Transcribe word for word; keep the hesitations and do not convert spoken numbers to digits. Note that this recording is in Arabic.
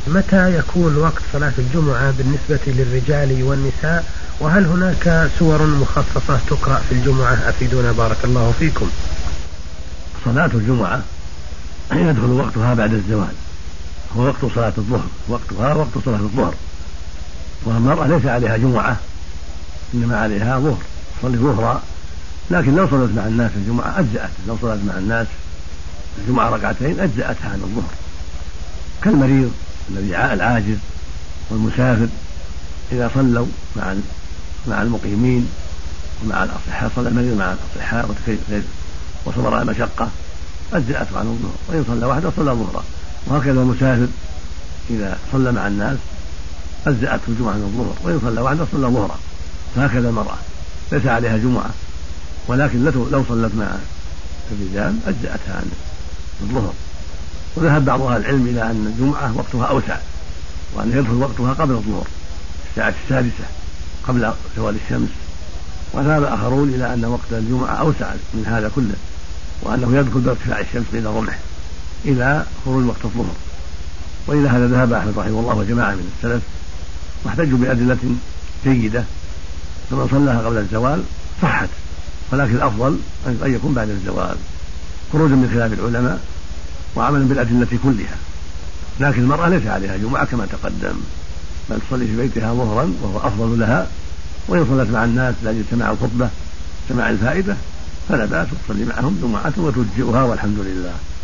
متى يكون وقت صلاة الجمعة بالنسبة للرجال والنساء؟ وهل هناك سور مخصصة تقرأ في الجمعة؟ أفيدونا بارك الله فيكم. صلاة الجمعة يدخل وقتها بعد الزوال، هو وقت صلاة الظهر، وقتها وقت صلاة الظهر، والمرأة ليس عليها جمعة إنما عليها ظهر، تصلي ظهرا، لكن لو صلت مع الناس الجمعة أجزأت، لو صلت مع الناس الجمعة ركعتين أجزأتها عن الظهر، كالمريض الذي العاجز والمسافر إذا صلوا مع مع المقيمين ومع الأصحاء، صلى المريض مع الأصحاء وصبر على المشقة أجزأته عن الظهر، وإن صلى وحده صلى ظهرا، وهكذا المسافر إذا صلى مع الناس أجزأته الجمعة عن الظهر، وإن صلى وحده صلى ظهرا، فهكذا المرأة ليس عليها جمعة، ولكن لو صلت مع الرجال أجزأتها عن الظهر. وذهب بعض أهل العلم إلى أن الجمعة وقتها أوسع، وأن يدخل وقتها قبل الظهر الساعة السادسة قبل زوال الشمس، وذهب آخرون إلى أن وقت الجمعة أوسع من هذا كله، وأنه يدخل بارتفاع الشمس بين الرمح إلى خروج وقت الظهر. وإلى هذا ذهب أحمد رحمه الله وجماعة من السلف، واحتجوا بأدلة جيدة، فمن صلاها قبل الزوال صحت، ولكن الأفضل أن يكون بعد الزوال خروجا من خلاف العلماء وعملا بالأدلة كلها. لكن المرأة ليس عليها جمعة كما تقدم، بل تصلي في بيتها ظهرا وهو أفضل لها، وإن صلت مع الناس لأجل سماع الخطبة سماع الفائدة فلا بأس تصلي معهم جمعة وتجزئها، والحمد لله.